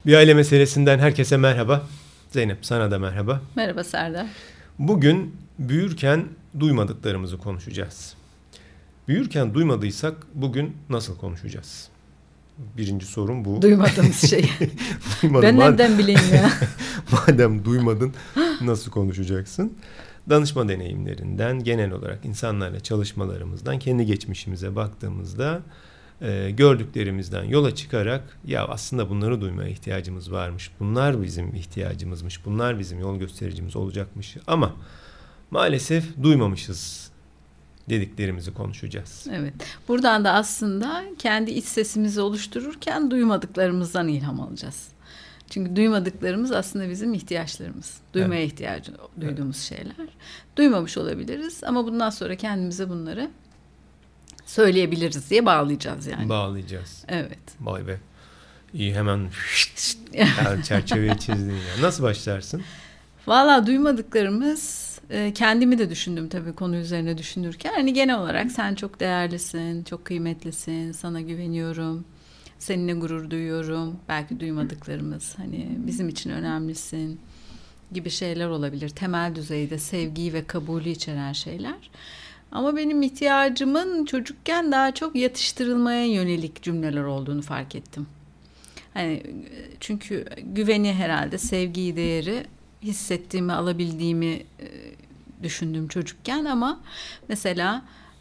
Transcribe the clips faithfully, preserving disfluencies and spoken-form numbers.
Bir aile meselesinden herkese merhaba. Zeynep, sana da merhaba. Merhaba Serdar. Bugün büyürken duymadıklarımızı konuşacağız. Büyürken duymadıysak bugün nasıl konuşacağız? Birinci sorun bu. Duymadığımız şey. Duymadım. Ben nereden bileyim ya? Madem duymadın nasıl konuşacaksın? Danışma deneyimlerinden, genel olarak insanlarla çalışmalarımızdan, kendi geçmişimize baktığımızda e, gördüklerimizden yola çıkarak ya aslında bunları duymaya ihtiyacımız varmış. Bunlar bizim ihtiyacımızmış. Bunlar bizim yol göstericimiz olacakmış. Ama maalesef duymamışız dediklerimizi konuşacağız. Evet. Buradan da aslında kendi iç sesimizi oluştururken duymadıklarımızdan ilham alacağız. Çünkü duymadıklarımız aslında bizim ihtiyaçlarımız. Duymaya evet. ihtiyacı duyduğumuz evet. şeyler. Duymamış olabiliriz ama bundan sonra kendimize bunları söyleyebiliriz diye bağlayacağız yani. Bağlayacağız. Evet. Vay be. İyi hemen yani çerçeveyi çizdin ya. Nasıl başlarsın? Valla duymadıklarımız, kendimi de düşündüm tabii konu üzerine düşünürken. Hani genel olarak sen çok değerlisin, çok kıymetlisin, sana güveniyorum. Seninle gurur duyuyorum. Belki duymadıklarımız hani bizim için önemlisin gibi şeyler olabilir. Temel düzeyde sevgiyi ve kabulü içeren şeyler. Ama benim ihtiyacımın çocukken daha çok yatıştırılmaya yönelik cümleler olduğunu fark ettim. Hani çünkü güveni herhalde, sevgiyi, değeri hissettiğimi, alabildiğimi düşündüm çocukken ama mesela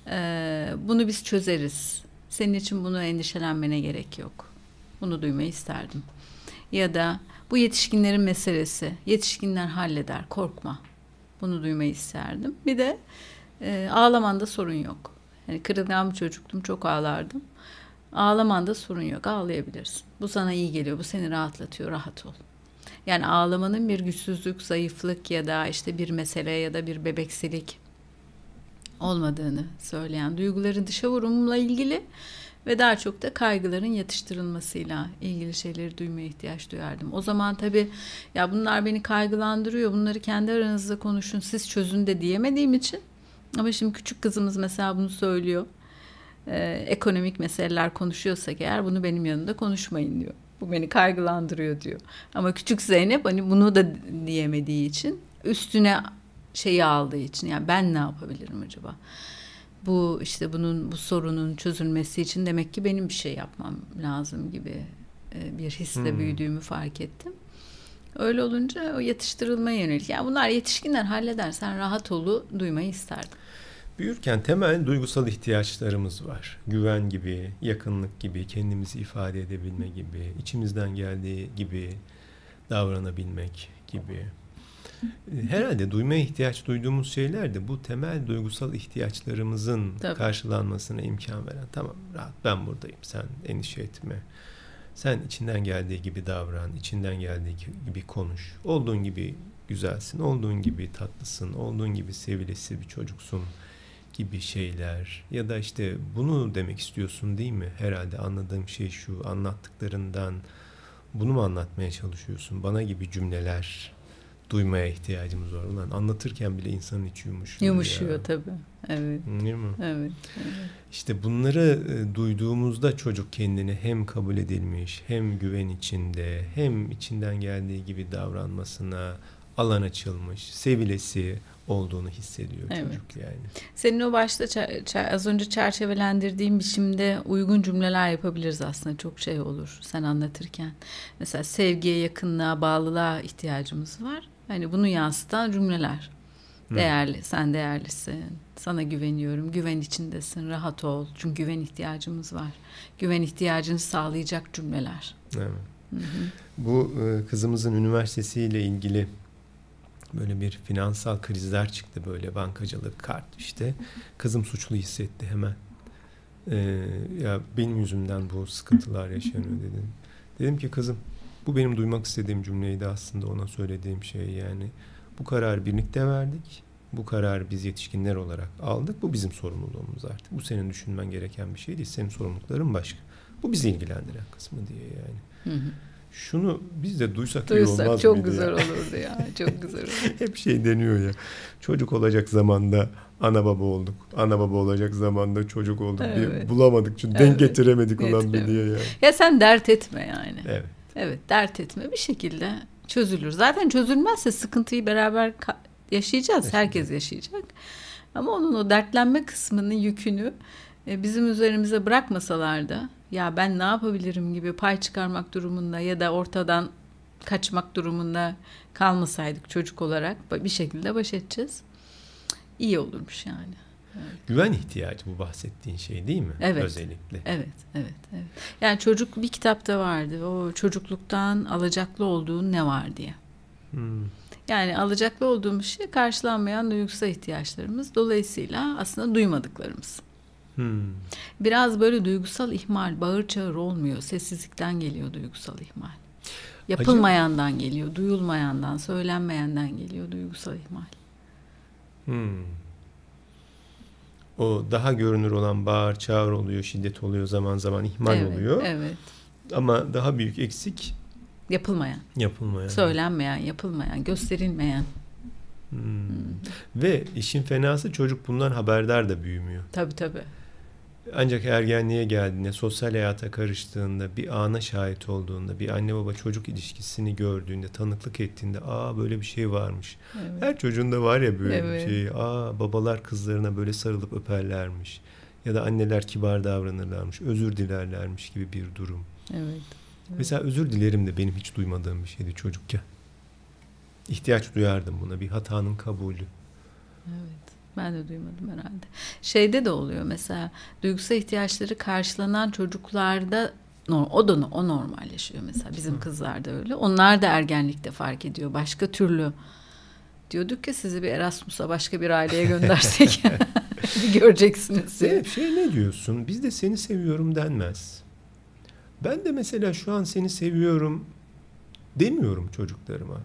bunu biz çözeriz. Senin için bunu endişelenmene gerek yok. Bunu duymayı isterdim. Ya da bu yetişkinlerin meselesi. Yetişkinler halleder, korkma. Bunu duymayı isterdim. Bir de e, ağlamanda sorun yok. Yani kırılgan bir çocuktum, çok ağlardım. Ağlamanda sorun yok, ağlayabilirsin. Bu sana iyi geliyor, bu seni rahatlatıyor, rahat ol. Yani ağlamanın bir güçsüzlük, zayıflık ya da işte bir mesele ya da bir bebeksilik olmadığını söyleyen, duyguların dışa vurumla ilgili ve daha çok da kaygıların yatıştırılmasıyla ilgili şeyleri duymaya ihtiyaç duyardım. O zaman tabii ya bunlar beni kaygılandırıyor, bunları kendi aranızda konuşun, siz çözün de diyemediğim için. Ama şimdi küçük kızımız mesela bunu söylüyor. Ee, ekonomik meseleler konuşuyorsak eğer bunu benim yanımda konuşmayın diyor. Bu beni kaygılandırıyor diyor. Ama küçük Zeynep hani bunu da diyemediği için üstüne şeyi aldığı için yani ben ne yapabilirim acaba? Bu işte bunun bu sorunun çözülmesi için demek ki benim bir şey yapmam lazım gibi bir hisle hmm. büyüdüğümü fark ettim. Öyle olunca o yatıştırılmaya yönelik. Yani bunlar yetişkinler halleder. Sen rahat olu duymayı isterdim. Büyürken temel duygusal ihtiyaçlarımız var. Güven gibi, yakınlık gibi, kendimizi ifade edebilme gibi, içimizden geldiği gibi davranabilmek gibi. Herhalde duymaya ihtiyaç duyduğumuz şeyler de bu temel duygusal ihtiyaçlarımızın Tabii. karşılanmasına imkan veren. Tamam rahat ben buradayım, sen endişe etme. Sen içinden geldiği gibi davran, içinden geldiği gibi konuş. Olduğun gibi güzelsin, olduğun gibi tatlısın, olduğun gibi sevilesi bir çocuksun gibi şeyler. Ya da işte bunu demek istiyorsun değil mi? Herhalde anladığım şey şu, anlattıklarından bunu mu anlatmaya çalışıyorsun? Bana gibi cümleler duymaya ihtiyacımız var. Ulan anlatırken bile insanın içi yumuşuyor. Yumuşuyor ya. tabii. Evet. Değil mi? Evet, evet. İşte bunları e, duyduğumuzda çocuk kendini hem kabul edilmiş, hem güven içinde, hem içinden geldiği gibi davranmasına alan açılmış, sevilesi olduğunu hissediyor evet. çocuk yani. Senin o başta çer- çer- az önce çerçevelendirdiğin biçimde uygun cümleler yapabiliriz aslında. Çok şey olur sen anlatırken. Mesela sevgiye, yakınlığa, bağlılığa ihtiyacımız var. Hani bunu yansıtan cümleler. Hmm. Değerli, sen değerlisin. Sana güveniyorum. Güven içindesin. Rahat ol. Çünkü güven ihtiyacımız var. Güven ihtiyacını sağlayacak cümleler. Evet. Hı hı. Bu kızımızın üniversitesiyle ilgili böyle bir finansal krizler çıktı, böyle bankacılık, kart işte. Kızım suçlu hissetti hemen. Ee, ya benim yüzümden bu sıkıntılar yaşanıyor dedim. Dedim ki kızım bu benim duymak istediğim cümleydi aslında, ona söylediğim şey yani. Bu kararı birlikte verdik. Bu kararı biz yetişkinler olarak aldık. Bu bizim sorumluluğumuz artık. Bu senin düşünmen gereken bir şey değil. Senin sorumlulukların başka. Bu bizi ilgilendiren kısmı diye yani. Hı hı. Şunu biz de duysak, duysak iyi olmaz çok mıydı güzel ya? olurdu ya. Çok güzel olurdu. Hep şey deniyor ya. Çocuk olacak zamanda ana baba olduk. Ana baba olacak zamanda çocuk olduk. Evet. Bir bulamadık çünkü evet. denk getiremedik ulan bir diye yani. Ya sen dert etme yani. Evet. Evet, dert etme bir şekilde çözülür. Zaten çözülmezse sıkıntıyı beraber ka- yaşayacağız. Yaşayacağız. Herkes yaşayacak. Ama onun o dertlenme kısmının yükünü e, bizim üzerimize bırakmasalar da ya ben ne yapabilirim gibi pay çıkarmak durumunda ya da ortadan kaçmak durumunda kalmasaydık çocuk olarak bir şekilde baş edeceğiz. İyi olurmuş yani. Evet. Güven ihtiyacı bu bahsettiğin şey değil mi? Evet. Özellikle. Evet, evet, evet. Yani çocuk bir kitapta vardı. O çocukluktan alacaklı olduğun ne var diye. Hmm. Yani alacaklı olduğumuz şey karşılanmayan duygusal ihtiyaçlarımız. Dolayısıyla aslında duymadıklarımız. Hmm. Biraz böyle duygusal ihmal, bağır çağır olmuyor. Sessizlikten geliyor duygusal ihmal. Yapılmayandan Acaba... geliyor, duyulmayandan, söylenmeyenden geliyor duygusal ihmal. Hmm. O daha görünür olan bağır çağır oluyor, şiddet oluyor, zaman zaman ihmal evet, oluyor. Evet. Ama daha büyük eksik yapılmayan. Yapılmayan. Söylenmeyen, yapılmayan, gösterilmeyen. Hmm. Hmm. Ve işin fenası çocuk bundan haberdar da büyümüyor. Tabii tabii. Ancak ergenliğe geldiğinde, sosyal hayata karıştığında, bir ana şahit olduğunda, bir anne baba çocuk ilişkisini gördüğünde, tanıklık ettiğinde, aa böyle bir şey varmış. Evet. Her çocuğun da var ya böyle evet. bir şey. Aa babalar kızlarına böyle sarılıp öperlermiş. Ya da anneler kibar davranırlarmış, özür dilerlermiş gibi bir durum. Evet. Evet. Mesela özür dilerim de benim hiç duymadığım bir şeydi çocukken. İhtiyaç duyardım buna, bir hatanın kabulü. Evet. Ben de duymadım herhalde. Şeyde de oluyor mesela duygusal ihtiyaçları karşılanan çocuklarda o da o normalleşiyor mesela bizim kızlarda öyle. Onlar da ergenlikte fark ediyor. Başka türlü diyorduk ki sizi bir Erasmus'a başka bir aileye göndersek bir göreceksiniz. Zeynep şey ne diyorsun? Biz de seni seviyorum denmez. Ben de mesela şu an seni seviyorum demiyorum çocuklarıma.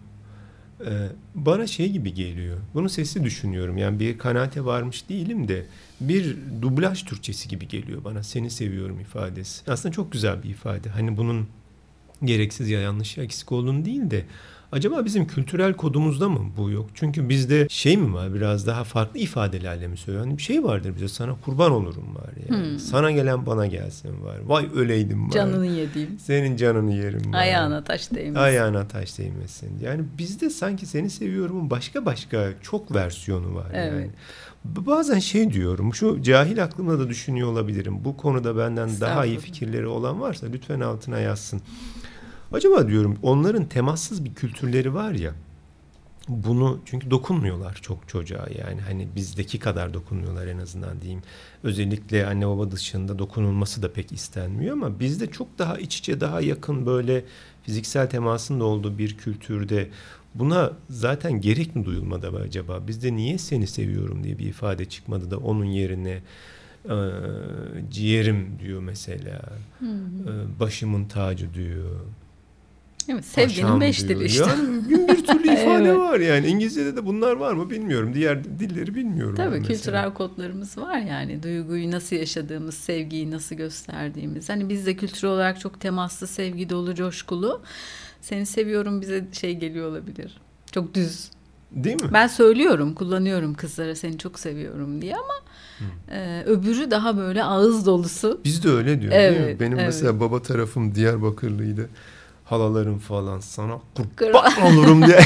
Bana şey gibi geliyor. Bunu sesli düşünüyorum. Yani bir kanaate varmış değilim de bir dublaj Türkçesi gibi geliyor bana. Seni seviyorum ifadesi. Aslında çok güzel bir ifade. Hani bunun gereksiz ya yanlış ya eksik olduğunu değil de acaba bizim kültürel kodumuzda mı bu yok? Çünkü bizde şey mi var, biraz daha farklı ifadelerle mi söylüyor? Hani bir şey vardır bize, sana kurban olurum var yani. Hmm. Sana gelen bana gelsin var. Vay öleydim var. Canını yediğim. Senin canını yerim var. Ayağına taş değmesin. Ayağına taş değmesin. Yani bizde sanki seni seviyorumun başka başka çok versiyonu var evet. yani. Bazen şey diyorum, şu cahil aklımda da düşünüyor olabilirim. Bu konuda benden daha iyi fikirleri olan varsa lütfen altına yazsın. Acaba diyorum onların temassız bir kültürleri var ya, bunu çünkü dokunmuyorlar çok çocuğa yani hani bizdeki kadar dokunmuyorlar en azından diyeyim. Özellikle anne baba dışında dokunulması da pek istenmiyor ama bizde çok daha iç içe, daha yakın böyle fiziksel temasın da olduğu bir kültürde buna zaten gerek mi duyulmadı acaba? Bizde niye seni seviyorum diye bir ifade çıkmadı da onun yerine e, ciğerim diyor mesela, hı hı. E, başımın tacı diyor. Evet, sevginin beş dili işte. Yani bin bir türlü ifade evet. var yani. İngilizce'de de bunlar var mı bilmiyorum. Diğer dilleri bilmiyorum. Tabii kültürel kodlarımız var yani. Duyguyu nasıl yaşadığımız, sevgiyi nasıl gösterdiğimiz. Hani bizde kültür olarak çok temaslı, sevgi dolu, coşkulu. Seni seviyorum bize şey geliyor olabilir. Çok düz. Değil mi? Ben söylüyorum, kullanıyorum kızlara seni çok seviyorum diye ama e, öbürü daha böyle ağız dolusu. Biz de öyle diyor evet, değil mi? Benim evet. mesela baba tarafım Diyarbakırlıydı. Halalarım falan sana kurban olurum diye.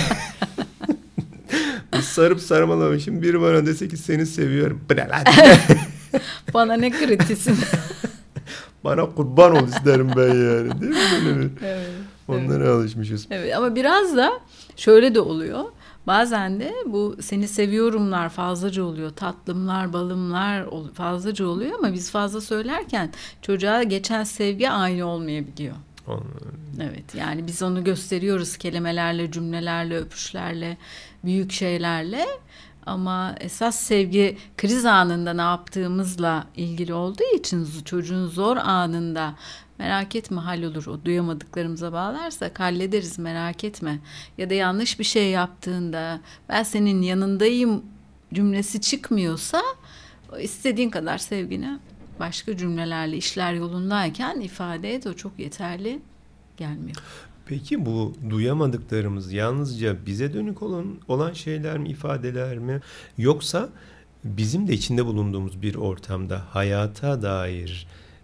Sarıp sarmalamışım. Biri bana dese ki seni seviyorum. Bana ne kritisin. Bana kurban ol isterim ben yani. Değil mi? Evet. Evet, onlara evet. alışmışız. Evet ama biraz da şöyle de oluyor. Bazen de bu seni seviyorumlar fazlaca oluyor. Tatlımlar, balımlar fazlaca oluyor ama biz fazla söylerken çocuğa geçen sevgi aynı olmayabiliyor. Evet yani biz onu gösteriyoruz kelimelerle, cümlelerle, öpüşlerle, büyük şeylerle ama esas sevgi kriz anında ne yaptığımızla ilgili olduğu için çocuğun zor anında merak etme hallolur, o duyamadıklarımıza bağlarsak hallederiz merak etme ya da yanlış bir şey yaptığında ben senin yanındayım cümlesi çıkmıyorsa istediğin kadar sevgini başka cümlelerle işler yolundayken ifade et, o çok yeterli gelmiyor. Peki bu duyamadıklarımız yalnızca bize dönük olan, olan şeyler mi, ifadeler mi? Yoksa bizim de içinde bulunduğumuz bir ortamda hayata dair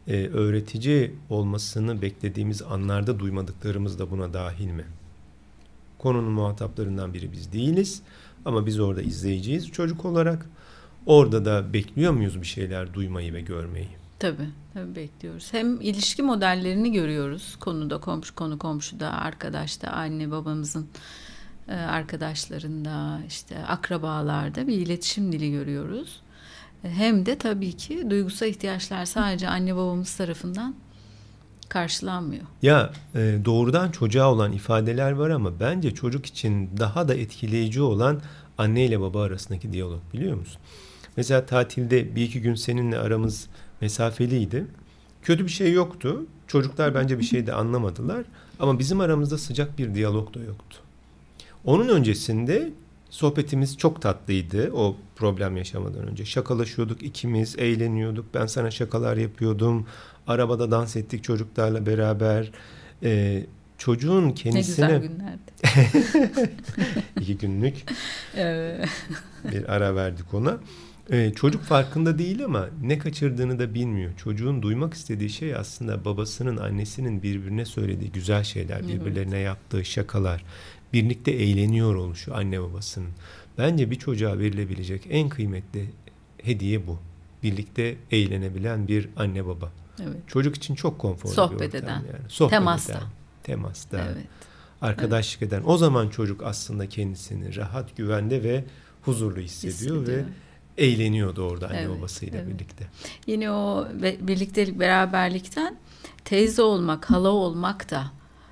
e, öğretici olmasını beklediğimiz anlarda duymadıklarımız da buna dahil mi? Konunun muhataplarından biri biz değiliz ama biz orada izleyiciyiz çocuk olarak. Orada da bekliyor muyuz bir şeyler duymayı ve görmeyi? Tabii, tabii bekliyoruz. Hem ilişki modellerini görüyoruz. Konuda, komşu, konu komşuda, arkadaşta, anne babamızın e, arkadaşlarında, işte akrabalarda bir iletişim dili görüyoruz. Hem de tabii ki duygusal ihtiyaçlar sadece anne babamız tarafından karşılanmıyor. Ya e, doğrudan çocuğa olan ifadeler var ama bence çocuk için daha da etkileyici olan anne ile baba arasındaki diyalog, biliyor musun? Mesela tatilde bir iki gün seninle aramız mesafeliydi. Kötü bir şey yoktu. Çocuklar bence bir şey de anlamadılar. Ama bizim aramızda sıcak bir diyalog da yoktu. Onun öncesinde sohbetimiz çok tatlıydı. O problem yaşamadan önce. Şakalaşıyorduk ikimiz, eğleniyorduk. Ben sana şakalar yapıyordum. Arabada dans ettik çocuklarla beraber. Ee, çocuğun kendisine... Ne güzel günlerdi. İki günlük Evet. bir ara verdik ona. Ee, çocuk farkında değil ama ne kaçırdığını da bilmiyor. Çocuğun duymak istediği şey aslında babasının, annesinin birbirine söylediği güzel şeyler, birbirlerine evet. yaptığı şakalar, birlikte eğleniyor oluşu anne babasının. Bence bir çocuğa verilebilecek en kıymetli hediye bu. Birlikte eğlenebilen bir anne baba. Evet. Çocuk için çok konforlu Sohbet bir ortam eden. yani. Sohbet Temasta. eden. Temasta. Evet. Arkadaşlık evet. eden. O zaman çocuk aslında kendisini rahat, güvende ve huzurlu hissediyor, hissediyor. ve eğleniyordu orada anne evet, babasıyla evet. birlikte. Yine o birliktelik, beraberlikten teyze olmak, hala olmak da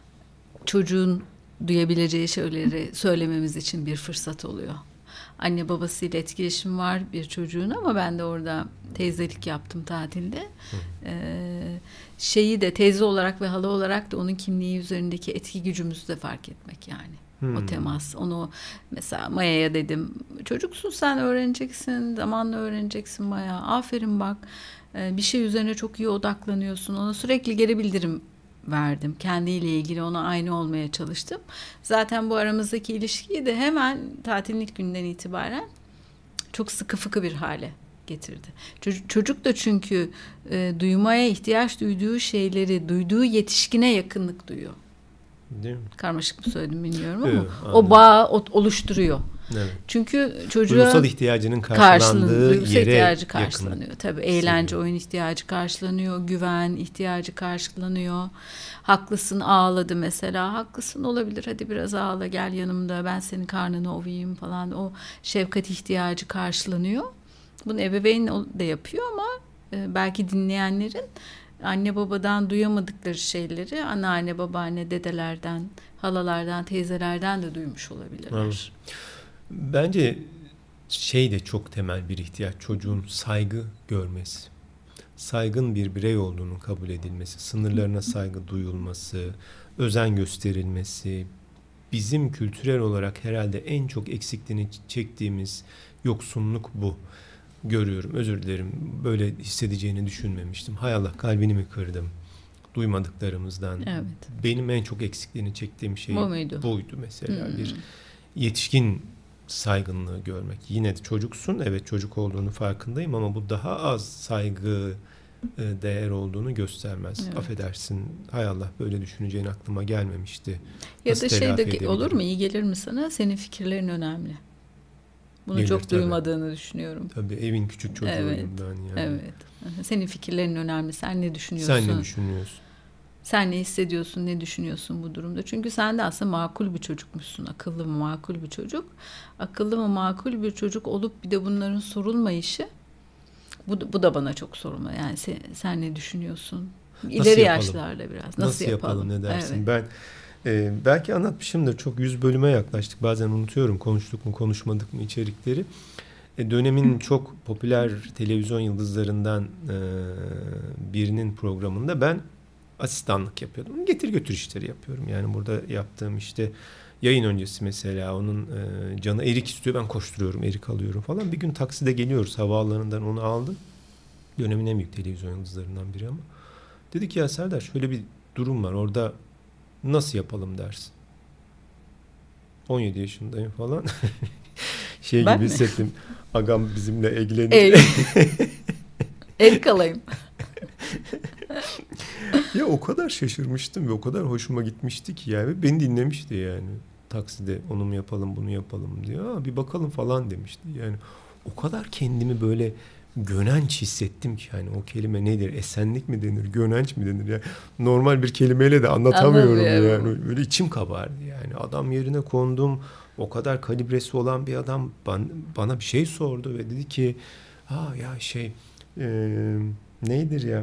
çocuğun duyabileceği şeyleri söylememiz için bir fırsat oluyor. Anne babasıyla etkileşim var bir çocuğun ama ben de orada teyzelik yaptım tatilde. Ee, şeyi de teyze olarak ve hala olarak da onun kimliği üzerindeki etki gücümüzü de fark etmek yani. Hmm. O temas. Onu mesela Maya'ya dedim. Çocuksun sen, öğreneceksin. Zamanla öğreneceksin Maya. Aferin bak. Ee, bir şey üzerine çok iyi odaklanıyorsun. Ona sürekli geri bildirim verdim. Kendiyle ilgili ona aynı olmaya çalıştım. Zaten bu aramızdaki ilişkiyi de hemen tatilin ilk günden itibaren çok sıkı fıkı bir hale getirdi. Çocuk, çocuk da çünkü e, duymaya ihtiyaç duyduğu şeyleri duyduğu yetişkine yakınlık duyuyor. Değil mi? Karmaşık mı söyledim bilmiyorum ama evet, o bağı oluşturuyor. Evet. Çünkü çocuğa duygusal ihtiyacının karşılandığı duygusal yere ihtiyacı karşılanıyor. yakın. Tabii eğlence, oyun ihtiyacı karşılanıyor, güven ihtiyacı karşılanıyor. Haklısın, ağladı mesela. Haklısın, olabilir. Hadi biraz ağla, gel yanımda. Ben senin karnını ovayım falan. O şefkat ihtiyacı karşılanıyor. Bunu ebeveyn de yapıyor ama belki dinleyenlerin anne babadan duyamadıkları şeyleri anneanne, babaanne, dedelerden, halalardan, teyzelerden de duymuş olabilirler. Evet. Bence şey de çok temel bir ihtiyaç, çocuğun saygı görmesi. Saygın bir birey olduğunu kabul edilmesi, sınırlarına saygı duyulması, özen gösterilmesi. Bizim kültürel olarak herhalde en çok eksikliğini çektiğimiz yoksunluk bu. Görüyorum, özür dilerim. Böyle hissedeceğini düşünmemiştim. Hay Allah, kalbini mi kırdım? Duymadıklarımızdan. Evet. Benim en çok eksikliğini çektiğim şey Bu muydu? buydu mesela. Hmm. Bir yetişkin saygınlığı görmek. Yine de çocuksun, evet çocuk olduğunu farkındayım ama bu daha az saygı değer olduğunu göstermez. Evet. Affedersin, hay Allah, böyle düşüneceğin aklıma gelmemişti. Ya Nasıl da şey de olur mu, iyi gelir mi sana? Senin fikirlerin önemli. Bunu gelir, çok tabii. Duymadığını düşünüyorum. Tabii, evin küçük çocuğuyum evet. ben yani. Evet. Senin fikirlerin önemli. Sen ne düşünüyorsun? Sen ne düşünüyorsun? Sen ne hissediyorsun, ne düşünüyorsun bu durumda? Çünkü sen de aslında makul bir çocukmuşsun. Akıllı mı, makul bir çocuk. Akıllı mı, makul bir çocuk olup bir de bunların sorulmayışı, bu, bu da bana çok sorulma. Yani sen, sen ne düşünüyorsun? İleri yaşlarda biraz. Nasıl, Nasıl yapalım? yapalım ne dersin? Evet. Ben e, belki anlatmışımdır. Çok yüz bölüme yaklaştık. Bazen unutuyorum konuştuk mu, konuşmadık mı içerikleri. E, dönemin çok popüler televizyon yıldızlarından e, birinin programında ben asistanlık yapıyordum. Getir götür işleri yapıyorum. Yani burada yaptığım işte yayın öncesi mesela onun e, canı erik istiyor. Ben koşturuyorum, erik alıyorum falan. Bir gün takside geliyoruz. Havaalanından onu aldım. Dönemin en büyük televizyon yıldızlarından biri ama. Dedi ki ya Serdar, şöyle bir durum var. Orada nasıl yapalım dersin? on yedi yaşındayım falan. şey ben gibi mi? Hissettim. Agam bizimle ilgileniyor. Erik alayım. Ya o kadar şaşırmıştım ve o kadar hoşuma gitmişti ki yani beni dinlemişti yani. Takside onu mu yapalım bunu yapalım diye. Aa, bir bakalım falan demişti. Yani o kadar kendimi böyle gönenç hissettim ki yani o kelime nedir? Esenlik mi denir? Gönenç mi denir? Yani normal bir kelimeyle de anlatamıyorum yani. Böyle içim kabardı yani. Adam yerine kondum. O kadar kalibresi olan bir adam bana bir şey sordu ve dedi ki ha ya şey e, neydir ya?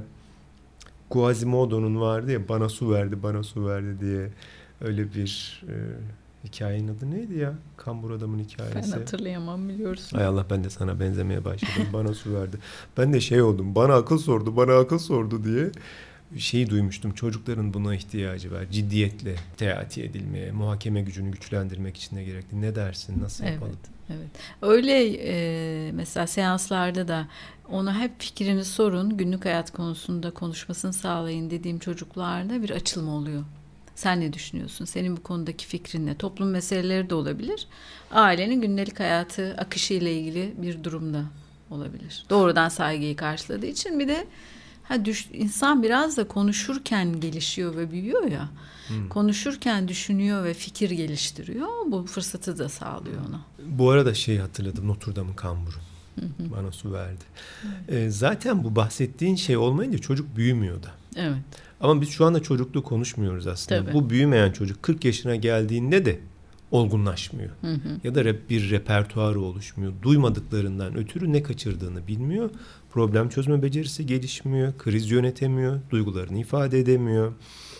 Quasimodo'nun vardı ya bana su verdi bana su verdi diye öyle bir e, hikayenin adı neydi ya? Kambur adamın hikayesi. Ben hatırlayamam biliyorsun. Ay Allah ben de sana benzemeye başladım. Bana su verdi. Ben de şey oldum. Bana akıl sordu. Bana akıl sordu diye şeyi duymuştum. Çocukların buna ihtiyacı var. Ciddiyetle teati edilmeye, muhakeme gücünü güçlendirmek için de gerekli. Ne dersin? Nasıl yapalım? Evet, evet. Öyle e, mesela seanslarda da ona hep fikrini sorun, günlük hayat konusunda konuşmasını sağlayın dediğim çocuklarda bir açılma oluyor. Sen ne düşünüyorsun? Senin bu konudaki fikrin ne? Toplum meseleleri de olabilir. Ailenin gündelik hayatı, akışı ile ilgili bir durumda olabilir. Doğrudan saygıyı karşıladığı için bir de ha düş, insan biraz da konuşurken gelişiyor ve büyüyor ya. Hmm. Konuşurken düşünüyor ve fikir geliştiriyor. Bu fırsatı da sağlıyor ona. Bu arada şey hatırladım. Notre Dame'ın kamburu. Bana su verdi. Evet. E, zaten bu bahsettiğin şey olmayınca çocuk büyümüyor da. Evet. Ama biz şu anda çocukluğu konuşmuyoruz aslında. Tabii. Bu büyümeyen çocuk kırk yaşına geldiğinde de olgunlaşmıyor. Hı hı. Ya da bir repertuarı oluşmuyor. Duymadıklarından ötürü ne kaçırdığını bilmiyor. Problem çözme becerisi gelişmiyor. Kriz yönetemiyor. Duygularını ifade edemiyor.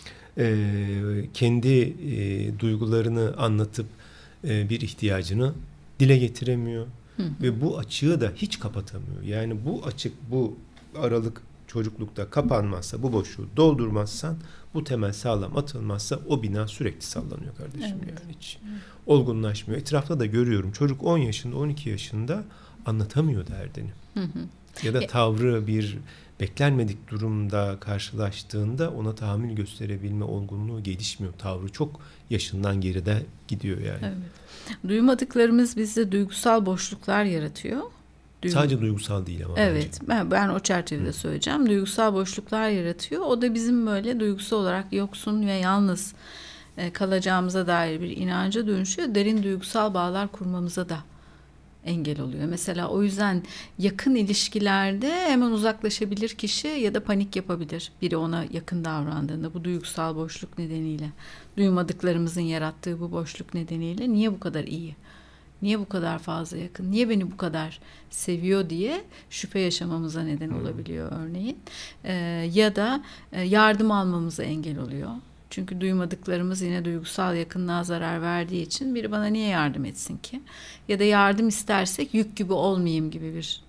Ee, kendi e, duygularını anlatıp e, bir ihtiyacını dile getiremiyor. Hı hı. Ve bu açığı da hiç kapatamıyor. Yani bu açık, bu aralık çocuklukta kapanmazsa, bu boşluğu doldurmazsan, bu temel sağlam atılmazsa o bina sürekli sallanıyor kardeşim. Evet. Yani hiç evet. olgunlaşmıyor. Etrafta da görüyorum. Çocuk on yaşında, on iki yaşında anlatamıyor derdini. Hı hı. Ya da tavrı bir beklenmedik durumda karşılaştığında ona tahammül gösterebilme olgunluğu gelişmiyor. Tavrı çok yaşından geride gidiyor yani. Evet. Duymadıklarımız bizde duygusal boşluklar yaratıyor. Duygu... Sadece duygusal değil ama. Evet, ben, ben o çerçevede Hı. söyleyeceğim. Duygusal boşluklar yaratıyor. O da bizim böyle duygusal olarak yoksun ve yalnız e, kalacağımıza dair bir inanca dönüşüyor. Derin duygusal bağlar kurmamıza da engel oluyor. Mesela o yüzden yakın ilişkilerde hemen uzaklaşabilir kişi ya da panik yapabilir. Biri ona yakın davrandığında bu duygusal boşluk nedeniyle, duymadıklarımızın yarattığı bu boşluk nedeniyle niye bu kadar iyi? Niye bu kadar fazla yakın? Niye beni bu kadar seviyor diye şüphe yaşamamıza neden olabiliyor örneğin. Ee, ya da yardım almamıza engel oluyor. Çünkü duymadıklarımız yine duygusal yakınlığa zarar verdiği için biri bana niye yardım etsin ki? Ya da yardım istersek yük gibi olmayayım gibi bir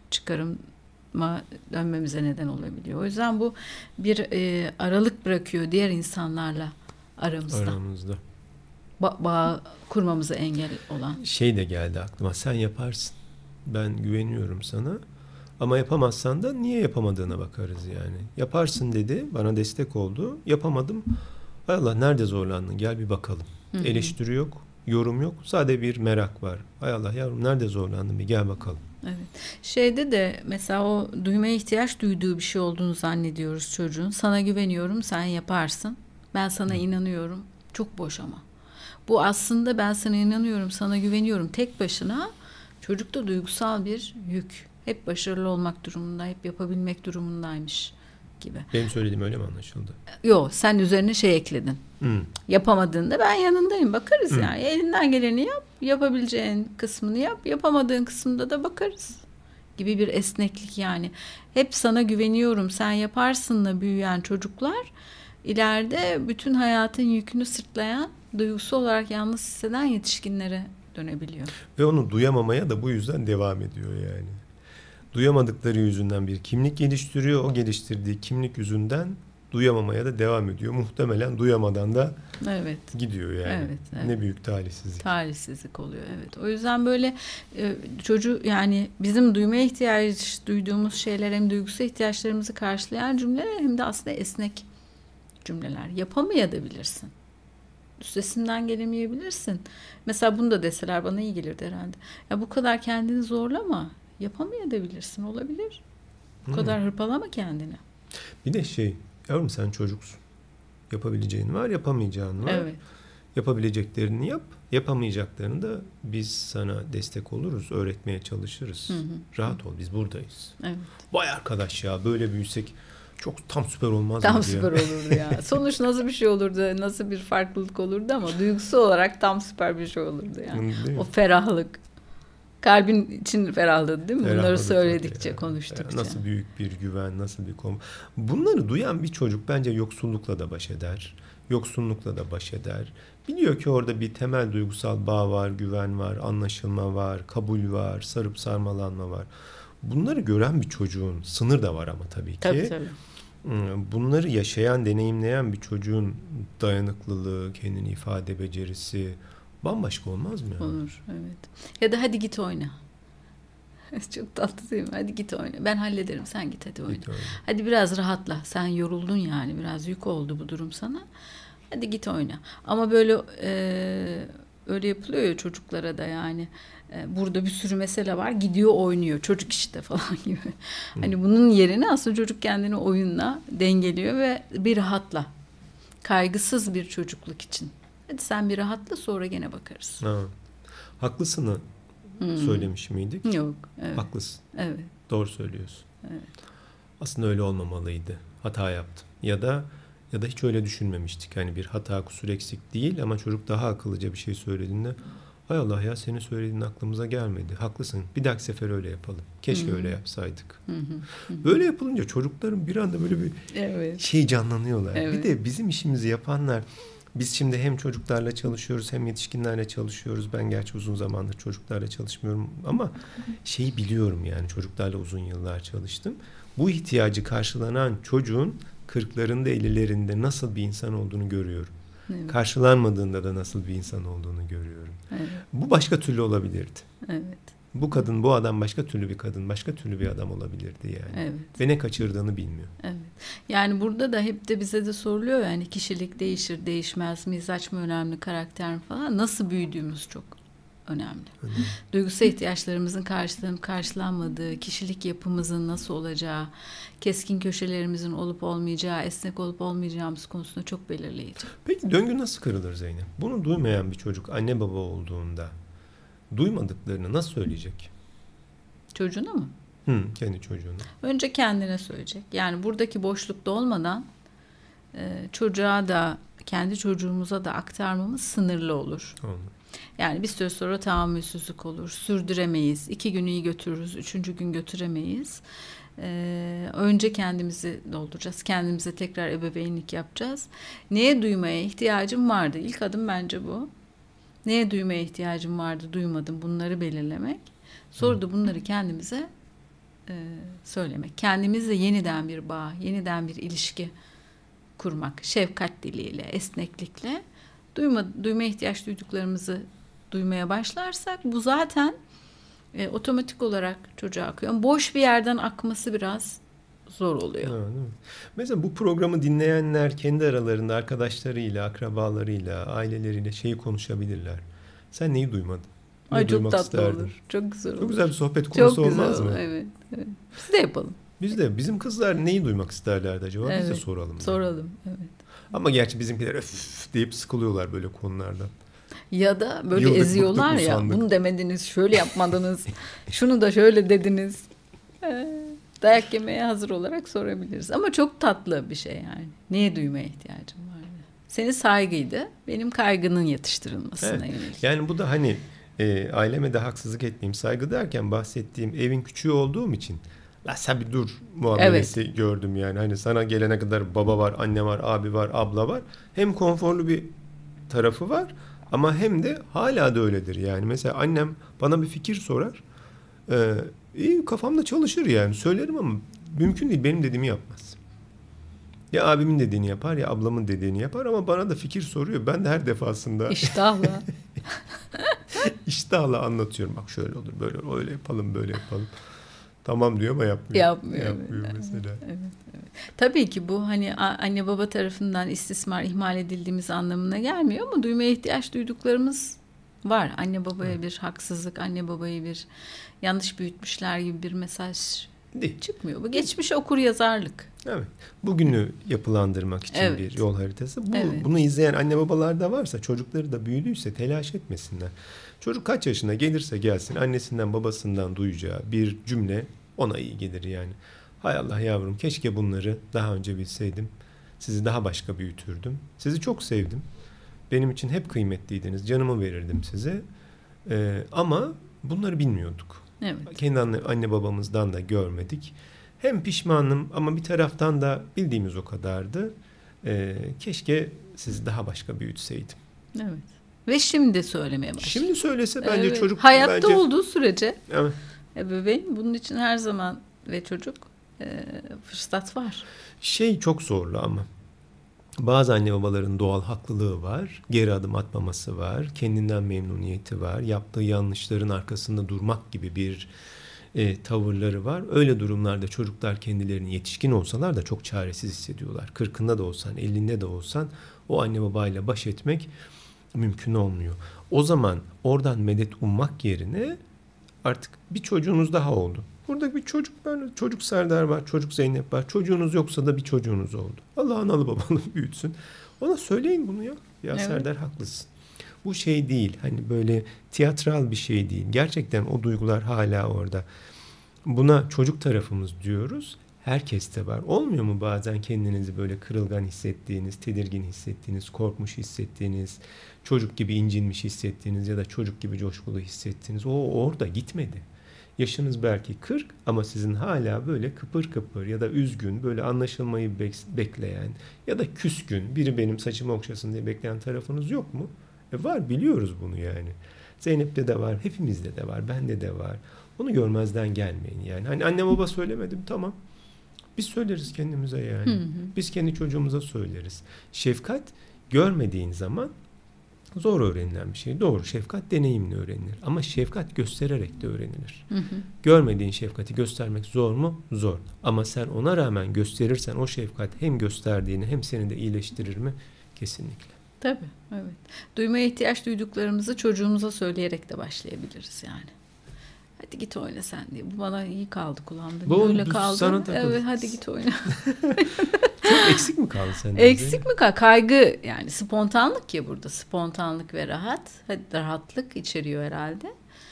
çıkarıma dönmemize neden olabiliyor. O yüzden bu bir e, aralık bırakıyor diğer insanlarla aramızda. Aramızda. Ba- bağ kurmamıza engel olan. Şey de geldi aklıma. Sen yaparsın. Ben güveniyorum sana. Ama yapamazsan da niye yapamadığına bakarız yani. Yaparsın dedi. Bana destek oldu. Yapamadım. Hay Allah nerede zorlandın? Gel bir bakalım. Hı hı. Eleştiri yok. Yorum yok. Sadece bir merak var. Hay Allah yavrum nerede zorlandın? Bir gel bakalım. Evet. Şeyde de mesela o duymaya ihtiyaç duyduğu bir şey olduğunu zannediyoruz çocuğun. Sana güveniyorum. Sen yaparsın. Ben sana Hı. inanıyorum. Çok boş ama. Bu aslında ben sana inanıyorum, sana güveniyorum tek başına çocukta duygusal bir yük. Hep başarılı olmak durumunda, hep yapabilmek durumundaymış gibi. Benim söylediğim öyle mi anlaşıldı? Yok, sen üzerine şey ekledin. Hmm. Yapamadığında ben yanındayım, bakarız hmm. yani. Elinden geleni yap, yapabileceğin kısmını yap, yapamadığın kısmında da bakarız gibi bir esneklik yani. Hep sana güveniyorum, sen yaparsınla büyüyen çocuklar ileride bütün hayatın yükünü sırtlayan, duygusal olarak yalnız hisseden yetişkinlere dönebiliyor. Ve onu duyamamaya da bu yüzden devam ediyor yani. Duyamadıkları yüzünden bir kimlik geliştiriyor. O geliştirdiği kimlik yüzünden duyamamaya da devam ediyor. Muhtemelen duyamadan da evet. gidiyor yani. Evet, evet. Ne büyük talihsizlik. Talihsizlik oluyor evet. O yüzden böyle e, çocuğu yani bizim duymaya ihtiyaç duyduğumuz şeyler hem duygusal ihtiyaçlarımızı karşılayan cümleler hem de aslında esnek cümleler. Yapamayabilirsin. Üstesinden gelemeyebilirsin. Mesela bunu da deseler bana iyi gelirdi herhalde. Ya bu kadar kendini zorlama. Yapamayabilirsin. Olabilir. Bu hmm. kadar hırpalama kendini. Bir de şey, yavrum sen çocuksun. Yapabileceğin var, yapamayacağın var. Evet. Yapabileceklerini yap, yapamayacaklarını da biz sana destek oluruz, öğretmeye çalışırız. Hı hı. Rahat ol, biz buradayız. Evet. Vay arkadaş ya, böyle büyüsek çok tam süper olmaz Tam mıydı süper ya? olurdu ya. Sonuç nasıl bir şey olurdu, nasıl bir farklılık olurdu ama duygusu olarak tam süper bir şey olurdu yani. Değil mi? O ferahlık. Kalbin için ferahladı değil mi? Ferahladı Bunları tabii söyledikçe, ya. konuştukça. Nasıl büyük bir güven, nasıl bir kom. Bunları duyan bir çocuk bence yoksullukla da baş eder. Yoksunlukla da baş eder. Biliyor ki orada bir temel duygusal bağ var, güven var, anlaşılma var, kabul var, sarıp sarmalanma var. Bunları gören bir çocuğun, sınır da var ama tabii ki. Tabii tabii. Bunları yaşayan, deneyimleyen bir çocuğun dayanıklılığı, kendini ifade becerisi bambaşka olmaz mı? Yani? Olur, evet. Ya da hadi git oyna. Çok tatlı değil mi? Hadi git oyna. Ben hallederim, sen git hadi oyna. Git oyna. Hadi biraz rahatla. Sen yoruldun yani. Biraz yük oldu bu durum sana. Hadi git oyna. Ama böyle e, öyle yapılıyor ya çocuklara da yani. E, burada bir sürü mesele var. Gidiyor oynuyor. Çocuk işte falan gibi. Hı. Hani bunun yerine aslında çocuk kendini oyunla dengeliyor ve bir rahatla. Kaygısız bir çocukluk için. Hadi sen bir rahatla, sonra gene bakarız. Ha. Haklısını Hmm. söylemiş miydik? Yok. Evet. Haklısın. Evet. Doğru söylüyorsun. Evet. Aslında öyle olmamalıydı. Hata yaptım. Ya da ya da hiç öyle düşünmemiştik. Hani bir hata, kusur, eksik değil ama çocuk daha akıllıca bir şey söylediğinde hay Allah ya, senin söylediğin aklımıza gelmedi. Haklısın. Bir dahaki sefer öyle yapalım. Keşke Hı-hı. öyle yapsaydık. Hı hı. Böyle yapılınca çocukların bir anda böyle bir Evet. şey canlanıyorlar. Evet. Bir de bizim işimizi yapanlar, biz şimdi hem çocuklarla çalışıyoruz hem yetişkinlerle çalışıyoruz. Ben gerçi uzun zamandır çocuklarla çalışmıyorum ama şeyi biliyorum, yani çocuklarla uzun yıllar çalıştım. Bu ihtiyacı karşılanan çocuğun kırklarında ellilerinde nasıl bir insan olduğunu görüyorum. Evet. Karşılanmadığında da nasıl bir insan olduğunu görüyorum. Evet. Bu başka türlü olabilirdi. Evet. Bu kadın, bu adam başka türlü bir kadın, başka türlü bir adam olabilirdi yani. Evet. Ve ne kaçırdığını bilmiyor. Evet. Yani burada da hep de bize de soruluyor yani, kişilik değişir, değişmez, mizaç mı önemli, karakter mi falan. Nasıl büyüdüğümüz çok önemli. Hı. Duygusal ihtiyaçlarımızın karşılanıp karşılanmadığı, kişilik yapımızın nasıl olacağı, keskin köşelerimizin olup olmayacağı, esnek olup olmayacağımız konusunda çok belirleyici. Peki döngü nasıl kırılır Zeynep? Bunu duymayan bir çocuk anne baba olduğunda duymadıklarını nasıl söyleyecek? Çocuğuna mı? Hı, kendi çocuğuna. Önce kendine söyleyecek. Yani buradaki boşlukta olmadan e, çocuğa da, kendi çocuğumuza da aktarmamız sınırlı olur. Anladım. Yani bir süre sonra tahammülsüzlük olur, sürdüremeyiz. İki gün iyi götürürüz, üçüncü gün götüremeyiz. Ee, önce kendimizi dolduracağız, kendimize tekrar ebeveynlik yapacağız. Neye duymaya ihtiyacım vardı? İlk adım bence bu. Neye duymaya ihtiyacım vardı, duymadım, bunları belirlemek. Sonra da bunları kendimize e, söylemek. Kendimizle yeniden bir bağ, yeniden bir ilişki kurmak. Şefkat diliyle, esneklikle. Duyma, duymaya ihtiyaç duyduklarımızı duymaya başlarsak bu zaten e, otomatik olarak çocuğa akıyor. Boş bir yerden akması biraz zor oluyor. Ha, değil mi? Mesela bu programı dinleyenler kendi aralarında arkadaşlarıyla, akrabalarıyla, aileleriyle şeyi konuşabilirler. Sen neyi duymadın? Ne Ay çok duymak tatlı isterdin? olur. Çok güzel olur. Çok güzel bir sohbet konusu Çok güzel olmaz olur. mı? Evet, evet. Biz de yapalım. Biz de, bizim kızlar neyi duymak isterlerdi acaba? Evet, Biz de soralım. Soralım. Evet. Ama gerçi bizimkiler öf deyip sıkılıyorlar böyle konulardan. Ya da böyle Yıldık, eziyorlar bıktık, ya. usandık. Bunu demediniz, şöyle yapmadınız. Şunu da şöyle dediniz. Ee, dayak yemeye hazır olarak sorabiliriz. Ama çok tatlı bir şey yani. Neye duymaya ihtiyacım var? Senin saygıydı. Benim kaygının yatıştırılmasına Evet. yönelik. Yani bu da hani e, aileme de haksızlık etmeyeyim. Saygı derken bahsettiğim evin küçüğü olduğum için la sen bir dur muamelesi evet. gördüm yani. Hani sana gelene kadar baba var, anne var, abi var, abla var. Hem konforlu bir tarafı var ama hem de hala da öyledir yani. Mesela annem bana bir fikir sorar. Ee, iyi kafamda çalışır yani. Söylerim ama mümkün değil, benim dediğimi yapmaz. Ya abimin dediğini yapar ya ablamın dediğini yapar ama bana da fikir soruyor. Ben de her defasında İştahla. iştahla anlatıyorum. Bak şöyle olur, böyle olur, öyle yapalım, böyle yapalım. Tamam diyor ama yapmıyor. Yapmıyor. Yapmıyor evet. mesela. Evet, evet. Tabii ki bu hani anne baba tarafından istismar, ihmal edildiğimiz anlamına gelmiyor ama duymaya ihtiyaç duyduklarımız var. Anne babaya evet. bir haksızlık, anne babayı bir yanlış büyütmüşler gibi bir mesaj Değil. Çıkmıyor. Bu geçmiş okur yazarlık. Evet. Bugünü yapılandırmak için evet. bir yol haritası. Bu, evet. Bunu izleyen anne babalar da varsa, çocukları da büyüdüyse telaş etmesinler. Çocuk kaç yaşına gelirse gelsin, annesinden babasından duyacağı bir cümle ona iyi gelir yani. Hay Allah yavrum, keşke bunları daha önce bilseydim. Sizi daha başka büyütürdüm. Sizi çok sevdim. Benim için hep kıymetliydiniz. Canımı verirdim size. Ee, ama bunları bilmiyorduk. Evet. Kendi anne, anne babamızdan da görmedik. Hem pişmanım ama bir taraftan da bildiğimiz o kadardı. Ee, keşke sizi daha başka büyütseydim. Evet. Ve şimdi söylemeye başladı. Şimdi söylese bence evet. çocuk... Hayatta bence... olduğu sürece evet. ebeveyn bunun için her zaman ve çocuk e, fırsat var. Şey çok zorlu ama. Bazı anne babaların doğal haklılığı var. Geri adım atmaması var. Kendinden memnuniyeti var. Yaptığı yanlışların arkasında durmak gibi bir e, tavırları var. Öyle durumlarda çocuklar kendilerini yetişkin olsalar da çok çaresiz hissediyorlar. Kırkında da olsan, ellinde de olsan o anne babayla baş etmek mümkün olmuyor. O zaman oradan medet ummak yerine artık bir çocuğunuz daha oldu. Burada bir çocuk var, çocuk Serdar var, çocuk Zeynep var. Çocuğunuz yoksa da bir çocuğunuz oldu. Allah analı babalı büyütsün. Ona söyleyin bunu ya. Ya evet. Serdar haklısın. Bu şey değil. Hani böyle tiyatral bir şey değil. Gerçekten o duygular hala orada. Buna çocuk tarafımız diyoruz. Herkeste var. Olmuyor mu bazen kendinizi böyle kırılgan hissettiğiniz, tedirgin hissettiğiniz, korkmuş hissettiğiniz, çocuk gibi incinmiş hissettiğiniz ya da çocuk gibi coşkulu hissettiğiniz? O orada gitmedi. Yaşınız belki kırk ama sizin hala böyle kıpır kıpır ya da üzgün, böyle anlaşılmayı bekleyen ya da küskün, biri benim saçımı okşasın diye bekleyen tarafınız yok mu? E var, biliyoruz bunu yani. Zeynep'te de var, hepimizde de var, bende de var. Onu görmezden gelmeyin yani. Hani anne baba söylemedim, tamam. Biz söyleriz kendimize yani. Hı hı. Biz kendi çocuğumuza söyleriz. Şefkat görmediğin zaman zor öğrenilen bir şey. Doğru, şefkat deneyimle öğrenilir. Ama şefkat göstererek de öğrenilir. Hı hı. Görmediğin şefkati göstermek zor mu? Zor. Ama sen ona rağmen gösterirsen o şefkat hem gösterdiğini hem seni de iyileştirir mi? Kesinlikle. Tabii, evet. Duymaya ihtiyaç duyduklarımızı çocuğumuza söyleyerek de başlayabiliriz yani. Hadi git oyna sen diye. Bu bana iyi kaldı kulağımda. Bu, Öyle kaldı. Sana takıldı. Evet, hadi git oyna. Çok eksik mi kaldı sende? Eksik mi kaldı? Kaygı yani, spontanlık ya burada. Spontanlık ve rahat. Hadi rahatlık içeriyor herhalde.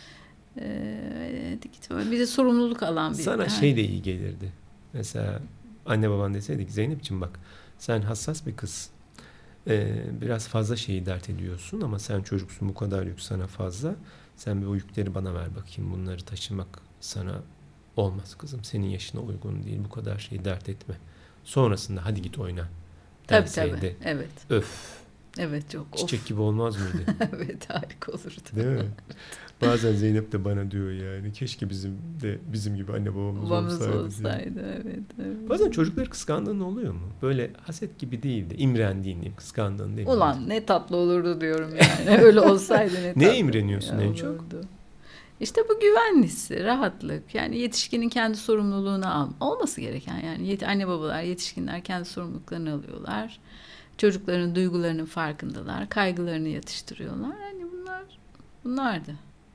Ee, hadi git oyna. Bir de sorumluluk alan bir. Sana yani. Şey de iyi gelirdi. Mesela anne baban deseydik, Zeynep'ciğim bak sen hassas bir kız. Ee, biraz fazla şeyi dert ediyorsun ama sen çocuksun, bu kadar yük sana fazla. Sen bir o yükleri bana ver bakayım. Bunları taşımak sana olmaz kızım. Senin yaşına uygun değil. Bu kadar şeyi dert etme. Sonrasında hadi git oyna. Tabii tabii. Evet. Öf. Evet çok. Çiçek of. gibi olmaz mıydı? Evet, harika olurdu. Değil mi? Bazen Zeynep de bana diyor yani. Keşke bizim de bizim gibi anne babamız, babamız olsaydı. olsaydı evet, evet. Bazen çocukları kıskandığın oluyor mu? Böyle haset gibi değil de imrendiğin diyeyim, kıskandığın değil mi? Ulan ne tatlı olurdu diyorum yani. Öyle olsaydı ne tatlı. Neye imreniyorsun en çok? İşte bu güven hissi, rahatlık. Yani yetişkinin kendi sorumluluğunu al. Olması gereken yani. Yet- anne babalar, yetişkinler kendi sorumluluklarını alıyorlar. Çocukların duygularının farkındalar. Kaygılarını yatıştırıyorlar. Yani bunlar bunlardı.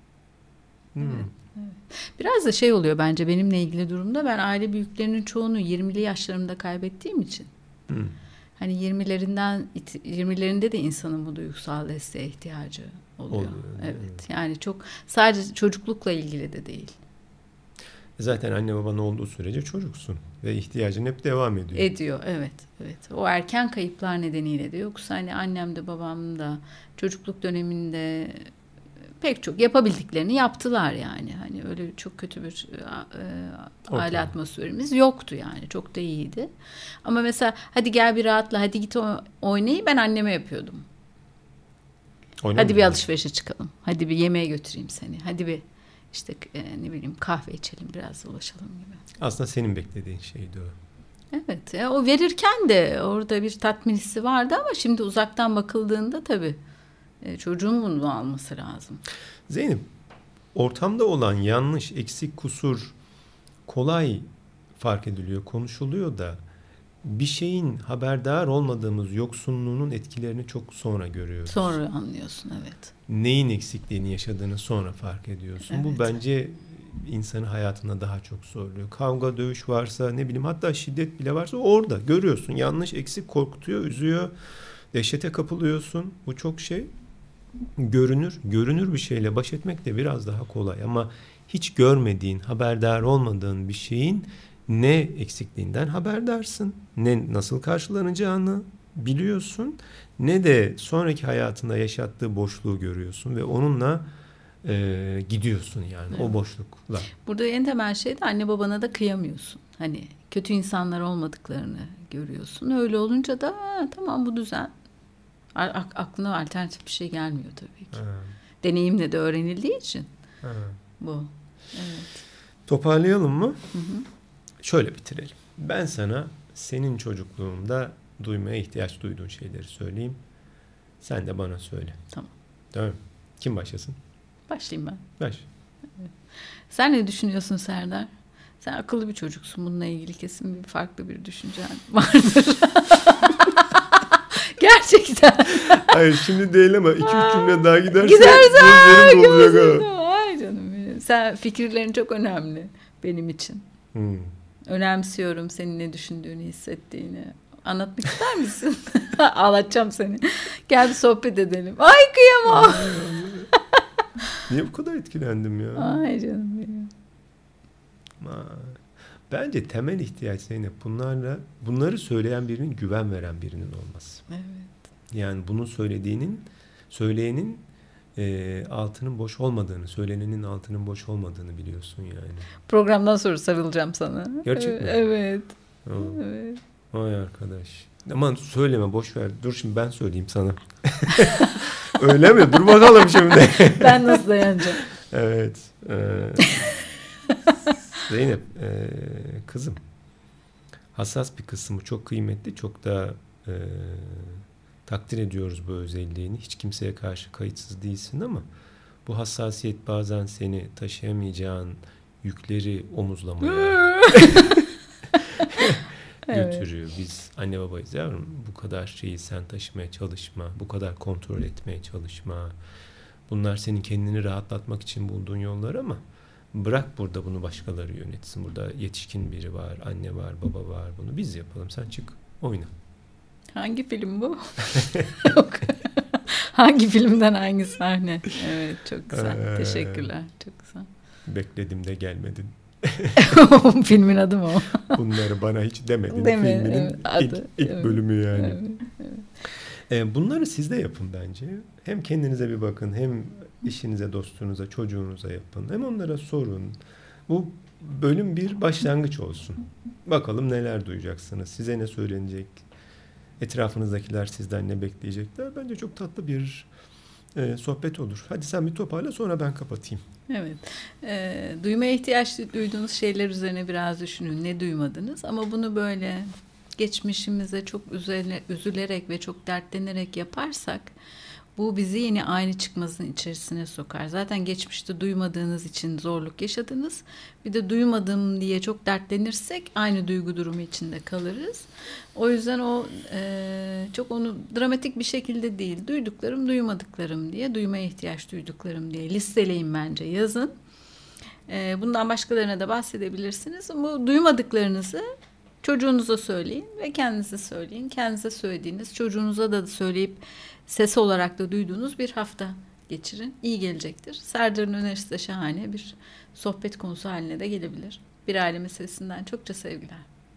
Hmm. Evet, evet. Biraz da şey oluyor bence benimle ilgili durumda. Ben aile büyüklerinin çoğunu yirmili yaşlarımda kaybettiğim için. Hmm. Hani yirmilerinden yirmilerinde de insanın bu duygusal desteğe ihtiyacı oluyor. oluyor evet. evet. Yani çok sadece çocuklukla ilgili de değil. Zaten anne baban olduğu sürece çocuksun ve ihtiyacın hep devam ediyor. Ediyor, evet, evet. O erken kayıplar nedeniyle de, yoksa hani annem de babam da çocukluk döneminde pek çok yapabildiklerini yaptılar yani. Hani öyle çok kötü bir e, aile atmosferimiz yoktu yani. Çok da iyiydi. Ama mesela hadi gel bir rahatla, hadi git oynayı ben anneme yapıyordum. Oynamıyor hadi bir alışverişe çıkalım. Hadi bir yemeğe götüreyim seni. Hadi bir işte e, ne bileyim kahve içelim, biraz dolaşalım gibi. Aslında senin beklediğin şeydi o. Evet. Ya, o verirken de orada bir tatmin hissi vardı ama şimdi uzaktan bakıldığında tabii e, çocuğun bunu alması lazım. Zeynep, ortamda olan yanlış, eksik, kusur kolay fark ediliyor, konuşuluyor da bir şeyin haberdar olmadığımız yoksunluğunun etkilerini çok sonra görüyoruz. Sonra anlıyorsun, evet. Neyin eksikliğini yaşadığını sonra fark ediyorsun. Evet. Bu bence insanı hayatında daha çok zorluyor. Kavga, dövüş varsa, ne bileyim, hatta şiddet bile varsa orada görüyorsun. Yanlış, eksik, korkutuyor, üzüyor. Dehşete kapılıyorsun. Bu çok şey görünür. Görünür bir şeyle baş etmek de biraz daha kolay. Ama hiç görmediğin, haberdar olmadığın bir şeyin ne eksikliğinden haberdarsın, ne nasıl karşılanacağını biliyorsun, ne de sonraki hayatında yaşattığı boşluğu görüyorsun ve onunla e, gidiyorsun yani, evet, o boşlukla. Burada en temel şey de anne babana da kıyamıyorsun. Hani kötü insanlar olmadıklarını görüyorsun. Öyle olunca da tamam, bu düzen, aklına alternatif bir şey gelmiyor tabii ki. Ha. Deneyimle de öğrenildiği için. Ha. Bu. Evet. Toparlayalım mı? Hı hı. Şöyle bitirelim. Ben sana senin çocukluğunda duymaya ihtiyaç duyduğun şeyleri söyleyeyim. Sen de bana söyle. Tamam. Tamam. Kim başlasın? Başlayayım ben. Baş. Evet. Sen ne düşünüyorsun Serdar? Sen akıllı bir çocuksun. Bununla ilgili kesin bir farklı bir düşüncen vardır. Gerçekten. Hayır, şimdi değil ama iki üç cümle daha giderse gözlerim dolacak. Ay canım benim. Sen, fikirlerin çok önemli benim için. Hmm. Önemsiyorum senin ne düşündüğünü, hissettiğini. Anlatmak ister misin? Ağlatacağım seni. Gel bir sohbet edelim. Ay kıyamam. Niye bu kadar etkilendim ya? Ay canım benim. Bence temel ihtiyaç Zeynep bunlarla, bunları söyleyen birinin, güven veren birinin olması. Evet. Yani bunu söylediğinin, söyleyenin e, altının boş olmadığını, söylenenin altının boş olmadığını biliyorsun yani. Programdan sonra sarılacağım sana. Gerçek mi? Evet. Oh. Evet. Vay arkadaş. Aman söyleme, boş ver. Dur şimdi ben söyleyeyim sana. Öyle mi? Dur bakalım şimdi. Ben nasıl dayanacağım? Evet. E, Zeynep, e, kızım. Hassas bir kısmı, çok kıymetli, çok da e, takdir ediyoruz bu özelliğini. Hiç kimseye karşı kayıtsız değilsin ama bu hassasiyet bazen seni taşıyamayacağın yükleri omuzlamaya götürüyor. Evet. Biz anne babayız yavrum. Bu kadar şeyi sen taşımaya çalışma. Bu kadar kontrol etmeye çalışma. Bunlar senin kendini rahatlatmak için bulduğun yollar ama bırak burada bunu başkaları yönetsin. Burada yetişkin biri var, anne var, baba var. Bunu biz yapalım. Sen çık, oyna. Hangi film bu? Hangi filmden hangi sahne? Evet, çok güzel. Ee, Teşekkürler. Çok güzel. Bekledim de gelmedin. Filmin adı mı o? Bunları bana hiç demedin. Değil mi? Filminin evet, adı. ilk, ilk evet. bölümü yani. Evet, evet. Ee, bunları siz de yapın bence. Hem kendinize bir bakın, hem işinize, dostunuza, çocuğunuza yapın. Hem onlara sorun. Bu bölüm bir başlangıç olsun. Bakalım neler duyacaksınız. Size ne söylenecek? Etrafınızdakiler sizden ne bekleyecekler? Bence çok tatlı bir e, sohbet olur. Hadi sen bir toparla, sonra ben kapatayım. Evet. E, duymaya ihtiyaç duyduğunuz şeyler üzerine biraz düşünün. Ne duymadınız? Ama bunu böyle geçmişimize çok üzerine, üzülerek ve çok dertlenerek yaparsak bu bizi yine aynı çıkmazın içerisine sokar. Zaten geçmişte duymadığınız için zorluk yaşadınız. Bir de duymadım diye çok dertlenirsek aynı duygu durumu içinde kalırız. O yüzden o e, çok onu dramatik bir şekilde değil, duyduklarım, duymadıklarım diye, duymaya ihtiyaç duyduklarım diye listeleyin bence, yazın. E, bundan başkalarına da bahsedebilirsiniz. Bu duymadıklarınızı çocuğunuza söyleyin ve kendinize söyleyin. Kendinize söylediğiniz, çocuğunuza da söyleyip ses olarak da duyduğunuz bir hafta geçirin. İyi gelecektir. Serdar'ın önerisi de şahane bir sohbet konusu haline de gelebilir. Bir aile meselesinden çokça sevgiler.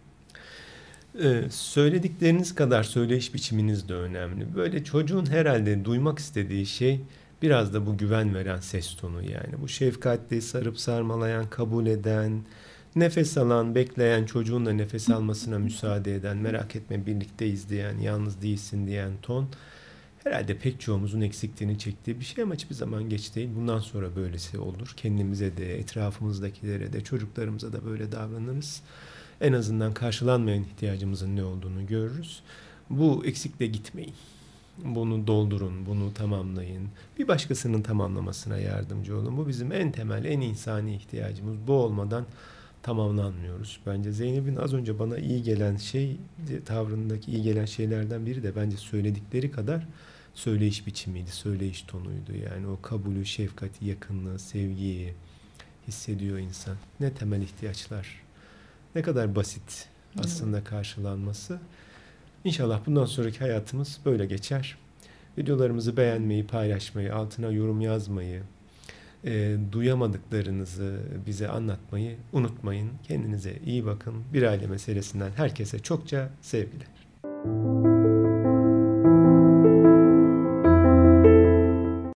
Ee, söyledikleriniz kadar söyleyiş biçiminiz de önemli. Böyle çocuğun herhalde duymak istediği şey biraz da bu güven veren ses tonu yani. Bu şefkatli, sarıp sarmalayan, kabul eden, nefes alan, bekleyen, çocuğun da nefes almasına müsaade eden, merak etme birlikteyiz diyen, yalnız değilsin diyen ton. Herhalde pek çoğumuzun eksikliğini çektiği bir şey ama hiçbir zaman geç değil. Bundan sonra böylesi olur. Kendimize de, etrafımızdakilere de, çocuklarımıza da böyle davranırız. En azından karşılanmayan ihtiyacımızın ne olduğunu görürüz. Bu eksikle gitmeyin. Bunu doldurun, bunu tamamlayın. Bir başkasının tamamlamasına yardımcı olun. Bu bizim en temel, en insani ihtiyacımız. Bu olmadan tamamlanmıyoruz. Bence Zeynep'in az önce bana iyi gelen şey, tavrındaki iyi gelen şeylerden biri de bence söyledikleri kadar söyleyiş biçimiydi, söyleyiş tonuydu. Yani o kabulü, şefkati, yakınlığı, sevgiyi hissediyor insan. Ne temel ihtiyaçlar. Ne kadar basit aslında karşılanması. İnşallah bundan sonraki hayatımız böyle geçer. Videolarımızı beğenmeyi, paylaşmayı, altına yorum yazmayı, e, duyamadıklarınızı bize anlatmayı unutmayın. Kendinize iyi bakın. Bir aile meselesinden herkese çokça sevgiler.